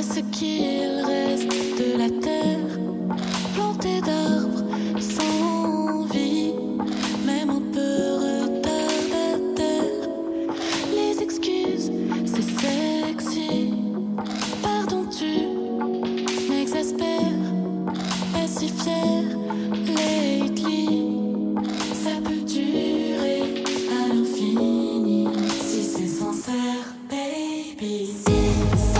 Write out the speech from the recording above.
ce qu'il reste de la terre, plantée d'arbres sans vie, même un peu retardataire. Les excuses, c'est sexy. Pardon, tu m'exaspères, pas si fier lately. Ça peut durer à l'infini si c'est sincère, baby. Si